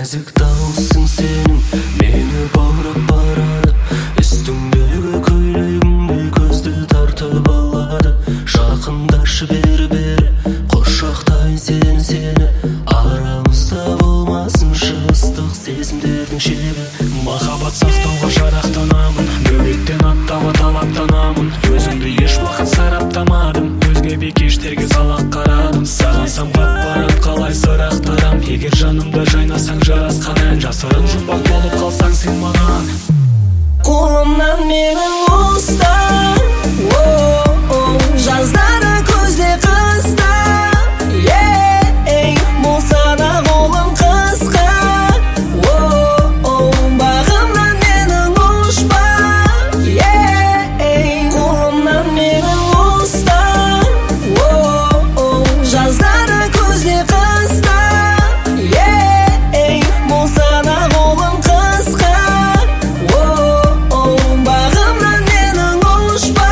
нәзік дауысың сенің мені баурап барады. Үстіңдегі көйлегіңде көзді тартып алады. Жақындашы бері құшақтайын сені арамызда болмасын жастық сезімдердің шебі. Махаббат сақтауға жарақтанамын, бөлектен аттауға талаптанамын. Өзіңді еш уақыт сараптамадым, өзге бикештерге салақ қарадым. Саған самғап барам, қалай сырақтарам. Егер жанымда жайнасаң жарасқан ән, жасырын жұмбақ болып қалсаң сен маған. Қолымнан менің ұста, жаздары көзде қыста. Болса да қолым қысқа, бағымнан менің ұшпа. Қолымнан менің ұста, жаздары көзде қыста. Болса да қолым қысқа, бағымнан менің ұшпа.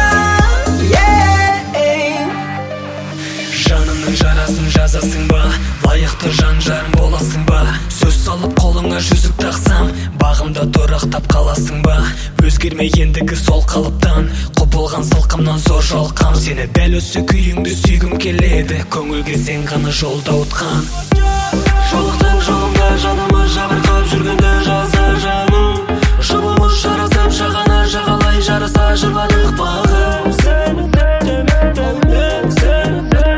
Жанымның жарасын жазасың ба, лайықты жан-жарым боласың ба? Сөз салып қолыңа жүзік тақсам, бағымда тұрақтап қаласың ба? Өзгермей ендігі сол қалыптан, құбылған сылқымнан зор жалқам. Сені дәл осы күйіңді сүйгім келеді, көңілге сен ғана жолда ұтқан. Жолықтың жолымда жаныма жабырқап жүргенде жаза жаным. Жұбымыз жарасып жағаны жағалай жарыса жырладық бағым. Сені күтемін, мен сені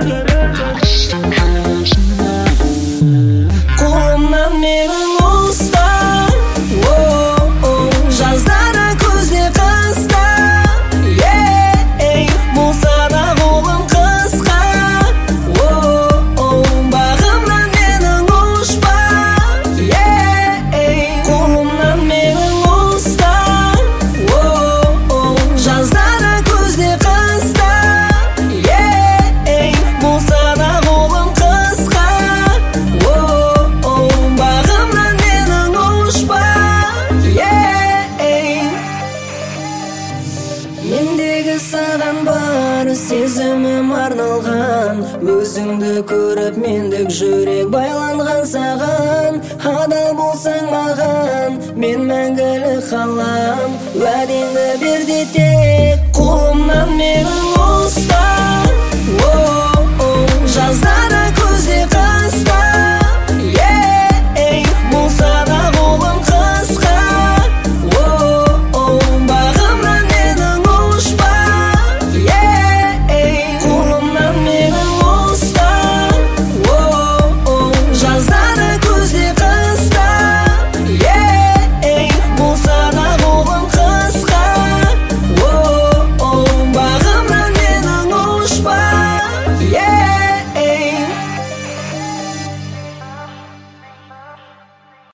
Қолымнан менің ұста, жаздары көзде қыста. Болса да қолым қысқа, бағымнан менің ұшпа. Қолымнан менің ұста, жаздары көзде қыста. Болса да қолым қысқа, бағымнан менің ұшпа. Мендегі саған бар сезімім арналған, өзіңді көріп мендік жүрек байланған саған. Адал болсаң маған, мен мәңгілік қалам. Уәдеңді бер де тек қолымнан менің